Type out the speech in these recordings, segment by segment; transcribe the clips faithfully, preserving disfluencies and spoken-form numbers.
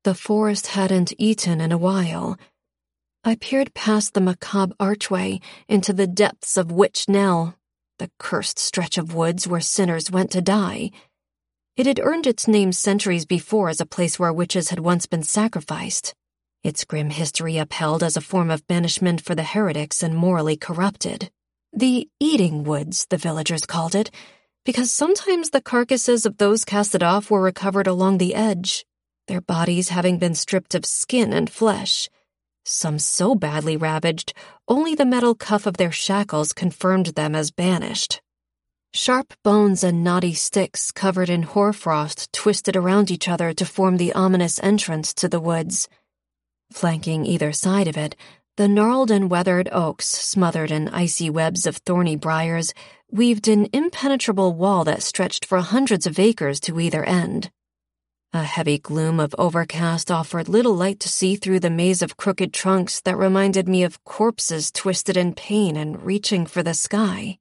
The forest hadn't eaten in a while. I peered past the macabre archway into the depths of Witch Knell, the cursed stretch of woods where sinners went to die. It had earned its name centuries before as a place where witches had once been sacrificed, its grim history upheld as a form of banishment for the heretics and morally corrupted. The Eating Woods, the villagers called it, because sometimes the carcasses of those casted off were recovered along the edge, their bodies having been stripped of skin and flesh, some so badly ravaged, only the metal cuff of their shackles confirmed them as banished. Sharp bones and knotty sticks covered in hoarfrost twisted around each other to form the ominous entrance to the woods. Flanking either side of it, the gnarled and weathered oaks, smothered in icy webs of thorny briars, weaved an impenetrable wall that stretched for hundreds of acres to either end. A heavy gloom of overcast offered little light to see through the maze of crooked trunks that reminded me of corpses twisted in pain and reaching for the sky.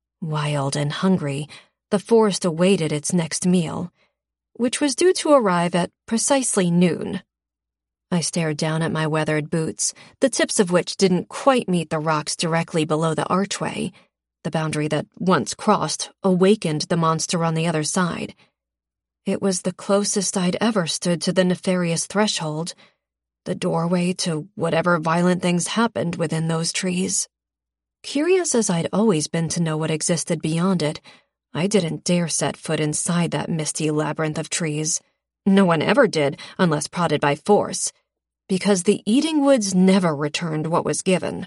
Wild and hungry, the forest awaited its next meal, which was due to arrive at precisely noon. I stared down at my weathered boots, the tips of which didn't quite meet the rocks directly below the archway, the boundary that, once crossed, awakened the monster on the other side. It was the closest I'd ever stood to the nefarious threshold, the doorway to whatever violent things happened within those trees. Curious as I'd always been to know what existed beyond it, I didn't dare set foot inside that misty labyrinth of trees. No one ever did, unless prodded by force, because the Eating Woods never returned what was given.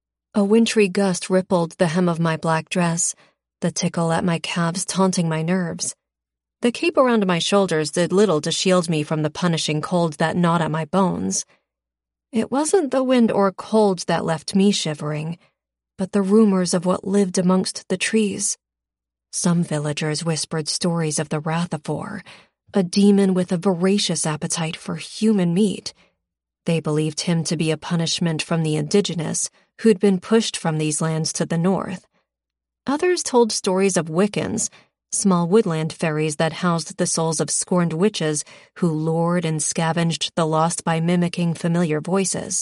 A wintry gust rippled the hem of my black dress, the tickle at my calves taunting my nerves. The cape around my shoulders did little to shield me from the punishing cold that gnawed at my bones. It wasn't the wind or cold that left me shivering, but the rumors of what lived amongst the trees. Some villagers whispered stories of the Rathafor, a demon with a voracious appetite for human meat. They believed him to be a punishment from the indigenous who'd been pushed from these lands to the north. Others told stories of Wiccans, small woodland fairies that housed the souls of scorned witches who lured and scavenged the lost by mimicking familiar voices.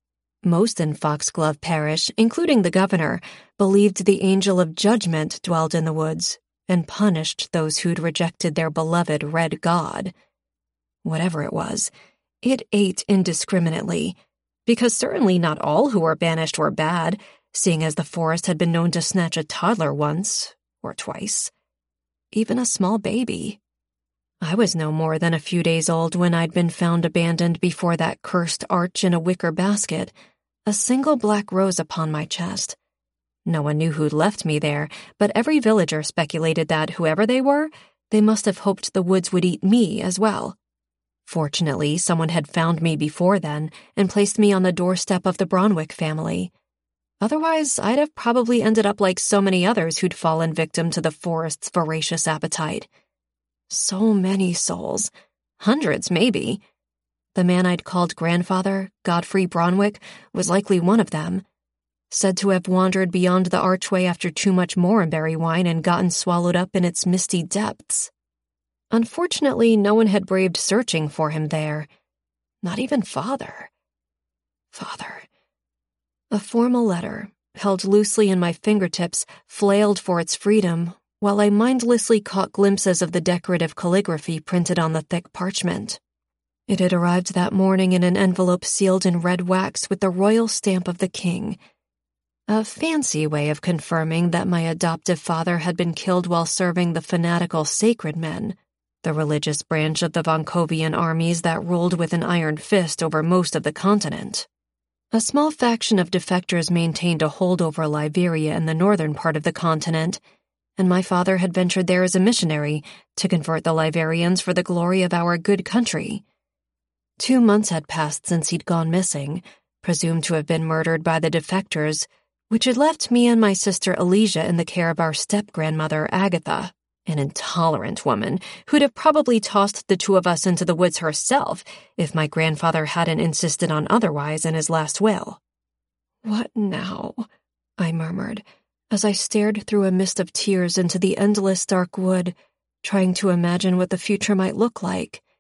Most in Foxglove Parish, including the governor, believed the angel of judgment dwelled in the woods and punished those who'd rejected their beloved red god. Whatever it was, it ate indiscriminately, because certainly not all who were banished were bad, seeing as the forest had been known to snatch a toddler once, or twice. Even a small baby. I was no more than a few days old when I'd been found abandoned before that cursed arch in a wicker basket, a single black rose upon my chest. No one knew who'd left me there, but every villager speculated that, whoever they were, they must have hoped the woods would eat me as well. Fortunately, someone had found me before then and placed me on the doorstep of the Bronwick family. Otherwise, I'd have probably ended up like so many others who'd fallen victim to the forest's voracious appetite. So many souls. Hundreds, maybe. The man I'd called grandfather, Godfrey Bronwick, was likely one of them. Said to have wandered beyond the archway after too much moranberry wine and gotten swallowed up in its misty depths. Unfortunately, no one had braved searching for him there. Not even Father. Father. A formal letter, held loosely in my fingertips, flailed for its freedom, while I mindlessly caught glimpses of the decorative calligraphy printed on the thick parchment. It had arrived that morning in an envelope sealed in red wax with the royal stamp of the king. A fancy way of confirming that my adoptive father had been killed while serving the fanatical Sacred Men, the religious branch of the Vonkovian armies that ruled with an iron fist over most of the continent. A small faction of defectors maintained a hold over Liberia in the northern part of the continent, and my father had ventured there as a missionary to convert the Liberians for the glory of our good country. Two months had passed since he'd gone missing, presumed to have been murdered by the defectors, which had left me and my sister Alicia in the care of our step-grandmother Agatha, an intolerant woman who'd have probably tossed the two of us into the woods herself if my grandfather hadn't insisted on otherwise in his last will. "What now?" I murmured, as I stared through a mist of tears into the endless dark wood, trying to imagine what the future might look like.